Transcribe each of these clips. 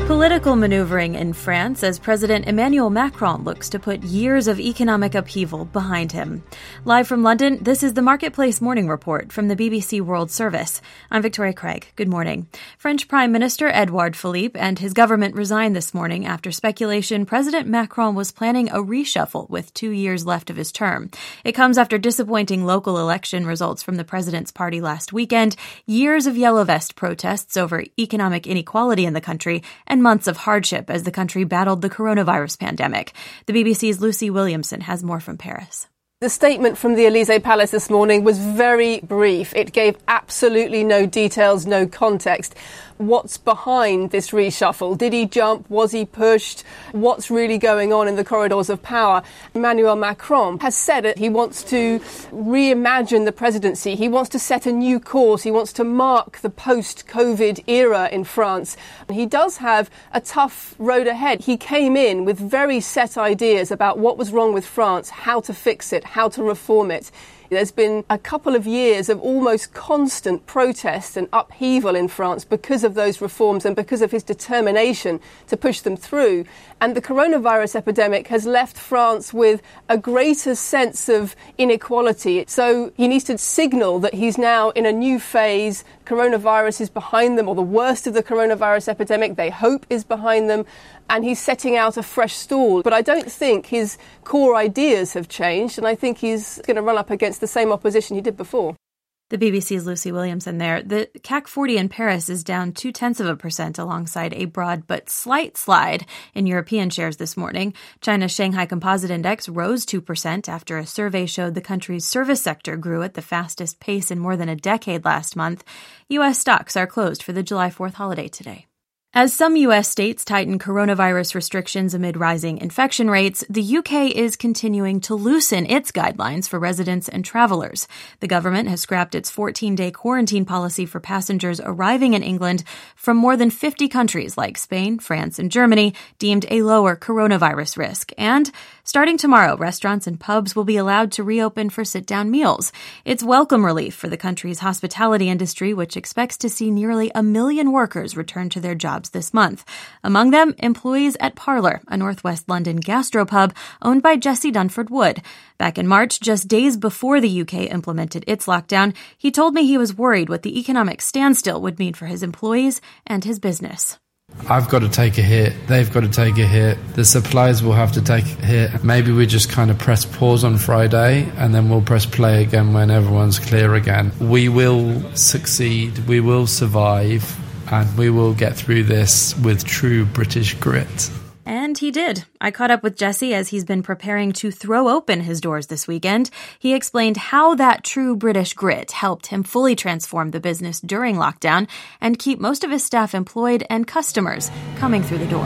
Political maneuvering in France as President Emmanuel Macron looks to put years of economic upheaval behind him. Live from London, this is the Marketplace Morning Report from the BBC World Service. I'm Victoria Craig. Good morning. French Prime Minister Edouard Philippe and his government resigned this morning after speculation President Macron was planning a reshuffle with 2 years left of his term. It comes after disappointing local election results from the president's party last weekend, years of Yellow Vest protests over economic inequality in the country, and months of hardship as the country battled the coronavirus pandemic. The BBC's Lucy Williamson has more from Paris. The statement from the Élysée Palace this morning was very brief. It gave absolutely no details, no context. What's behind this reshuffle? Did he jump? Was he pushed? What's really going on in the corridors of power? Emmanuel Macron has said it. He wants to reimagine the presidency. He wants to set a new course. He wants to mark the post-COVID era in France. He does have a tough road ahead. He came in with very set ideas about what was wrong with France, how to fix it, how to reform it. There's been a couple of years of almost constant protest and upheaval in France because of those reforms and because of his determination to push them through. And the coronavirus epidemic has left France with a greater sense of inequality. So he needs to signal that he's now in a new phase. Coronavirus is behind them, or the worst of the coronavirus epidemic, they hope, is behind them. And he's setting out a fresh stall. But I don't think his core ideas have changed, and I think he's going to run up against the same opposition he did before. The BBC's Lucy Williamson there. The CAC 40 in Paris is down 0.2% alongside a broad but slight slide in European shares this morning. China's Shanghai Composite Index rose 2% after a survey showed the country's service sector grew at the fastest pace in more than a decade last month. U.S. stocks are closed for the July 4th holiday today. As some U.S. states tighten coronavirus restrictions amid rising infection rates, the U.K. is continuing to loosen its guidelines for residents and travelers. The government has scrapped its 14-day quarantine policy for passengers arriving in England from more than 50 countries like Spain, France, and Germany, deemed a lower coronavirus risk. And starting tomorrow, restaurants and pubs will be allowed to reopen for sit-down meals. It's welcome relief for the country's hospitality industry, which expects to see nearly 1 million workers return to their jobs this month. Among them, employees at Parlour, a northwest London gastropub owned by Jesse Dunford Wood. Back in March, just days before the UK implemented its lockdown, he told me he was worried what the economic standstill would mean for his employees and his business. I've got to take a hit. They've got to take a hit. The suppliers will have to take a hit. Maybe we just kind of press pause on Friday and then we'll press play again when everyone's clear again. We will succeed. We will survive. And we will get through this with true British grit. And he did. I caught up with Jesse as he's been preparing to throw open his doors this weekend. He explained how that true British grit helped him fully transform the business during lockdown and keep most of his staff employed and customers coming through the door.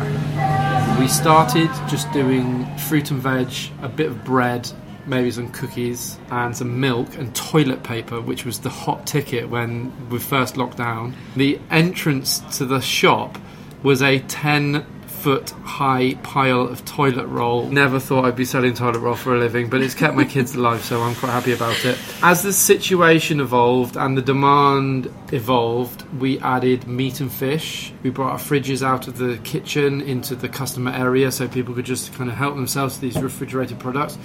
We started just doing fruit and veg, a bit of bread, maybe some cookies and some milk and toilet paper, which was the hot ticket when we first locked down. The entrance to the shop was a 10-foot high pile of toilet roll. Never thought I'd be selling toilet roll for a living, but it's kept my kids alive, so I'm quite happy about it. As the situation evolved and the demand evolved, we added meat and fish. We brought our fridges out of the kitchen into the customer area so people could just kind of help themselves to these refrigerated products.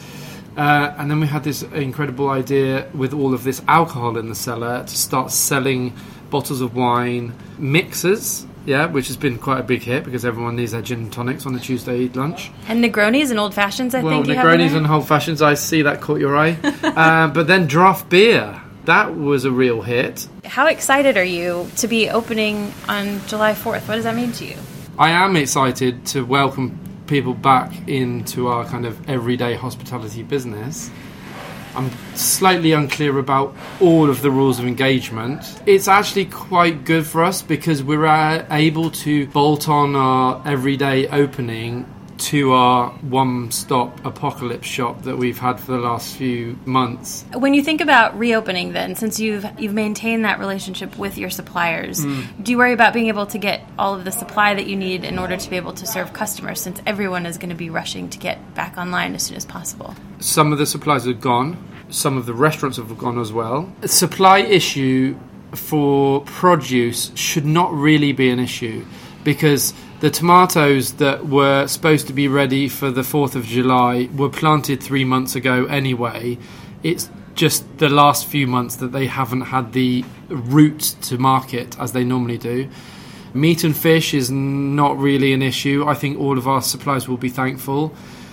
And then we had this incredible idea with all of this alcohol in the cellar to start selling bottles of wine, mixers, which has been quite a big hit because everyone needs their gin and tonics on a Tuesday lunch. And Negronis and Old Fashions, I think you have Negronis and Old Fashions, I see that caught your eye. But then draft beer, that was a real hit. How excited are you to be opening on July 4th? What does that mean to you? I am excited to welcome people back into our kind of everyday hospitality business. I'm slightly unclear about all of the rules of engagement. It's actually quite good for us because we're able to bolt on our everyday opening to our one-stop apocalypse shop that we've had for the last few months. When you think about reopening then, since you've maintained that relationship with your suppliers, do you worry about being able to get all of the supply that you need in order to be able to serve customers, since everyone is going to be rushing to get back online as soon as possible? Some of the supplies are gone. Some of the restaurants have gone as well. A supply issue for produce should not really be an issue, because the tomatoes that were supposed to be ready for the 4th of July were planted 3 months ago anyway. It's just the last few months that they haven't had the route to market as they normally do. Meat and fish is not really an issue. I think all of our suppliers will be thankful.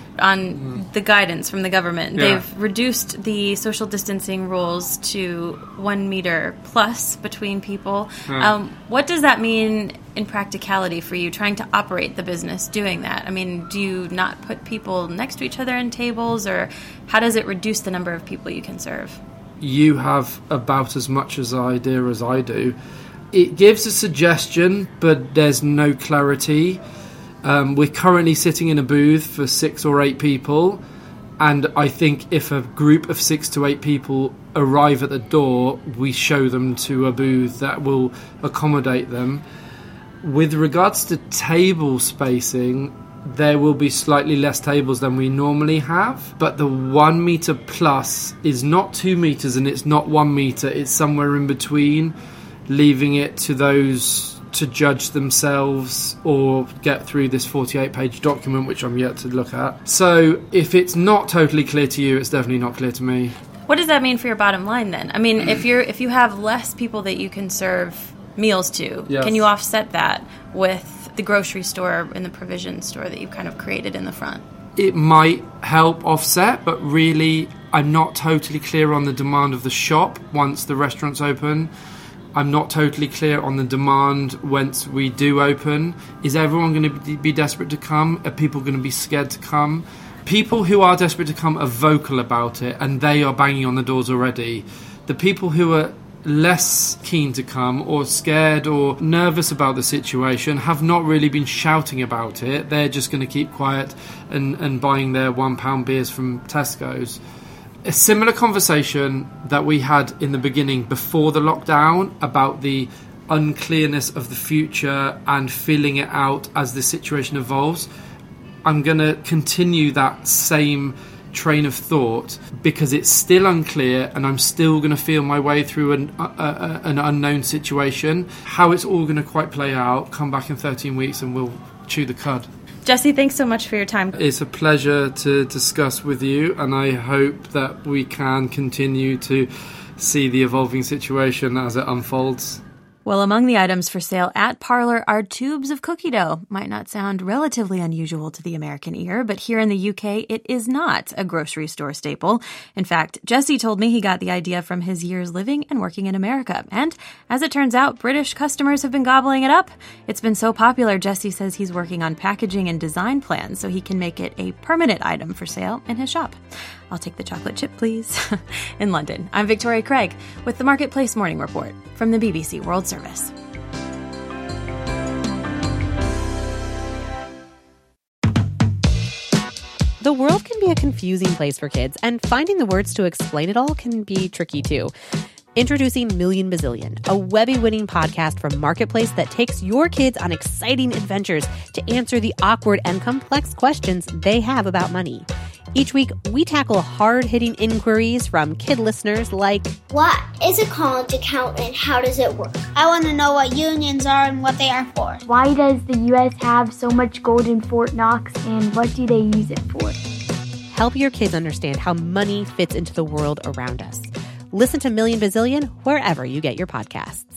On the guidance from the government, they've reduced the social distancing rules to 1 meter plus between people. What does that mean in practicality for you trying to operate the business doing that? I mean, do you not put people next to each other in tables, or how does it reduce the number of people you can serve? You have about as much idea as I do. It gives a suggestion, but there's no clarity. We're currently sitting in a booth for 6 or 8 people, and I think if a group of 6 to 8 people arrive at the door, we show them to a booth that will accommodate them. With regards to table spacing, there will be slightly less tables than we normally have, but the 1 meter plus is not 2 meters and it's not 1 meter, it's somewhere in between, leaving it to those to judge themselves or get through this 48-page document, which I'm yet to look at. So if it's not totally clear to you, it's definitely not clear to me. What does that mean for your bottom line then? I mean, if you have less people that you can serve meals to, yes, can you offset that with the grocery store and the provision store that you've kind of created in the front? It might help offset, but really I'm not totally clear on the demand of the shop once the restaurant's open. I'm not totally clear on the demand once we do open. Is everyone going to be desperate to come? Are people going to be scared to come? People who are desperate to come are vocal about it, and they are banging on the doors already. The people who are less keen to come or scared or nervous about the situation have not really been shouting about it. They're just going to keep quiet and buying their £1 beers from Tesco's. A similar conversation that we had in the beginning before the lockdown about the unclearness of the future and feeling it out as the situation evolves. I'm going to continue that same train of thought because it's still unclear and I'm still going to feel my way through an unknown situation. How it's all going to quite play out, come back in 13 weeks and we'll chew the cud. Jesse, thanks so much for your time. It's a pleasure to discuss with you, and I hope that we can continue to see the evolving situation as it unfolds. Well, among the items for sale at Parlour are tubes of cookie dough. Might not sound relatively unusual to the American ear, but here in the UK, it is not a grocery store staple. In fact, Jesse told me he got the idea from his years living and working in America. And as it turns out, British customers have been gobbling it up. It's been so popular, Jesse says he's working on packaging and design plans so he can make it a permanent item for sale in his shop. I'll take the chocolate chip, please. In London, I'm Victoria Craig with the Marketplace Morning Report from the BBC World Service. The world can be a confusing place for kids, and finding the words to explain it all can be tricky too. Introducing Million Bazillion, a Webby-winning podcast from Marketplace that takes your kids on exciting adventures to answer the awkward and complex questions they have about money. Each week, we tackle hard-hitting inquiries from kid listeners like, what is a college account and how does it work? I want to know what unions are and what they are for. Why does the U.S. have so much gold in Fort Knox and what do they use it for? Help your kids understand how money fits into the world around us. Listen to Million Bazillion wherever you get your podcasts.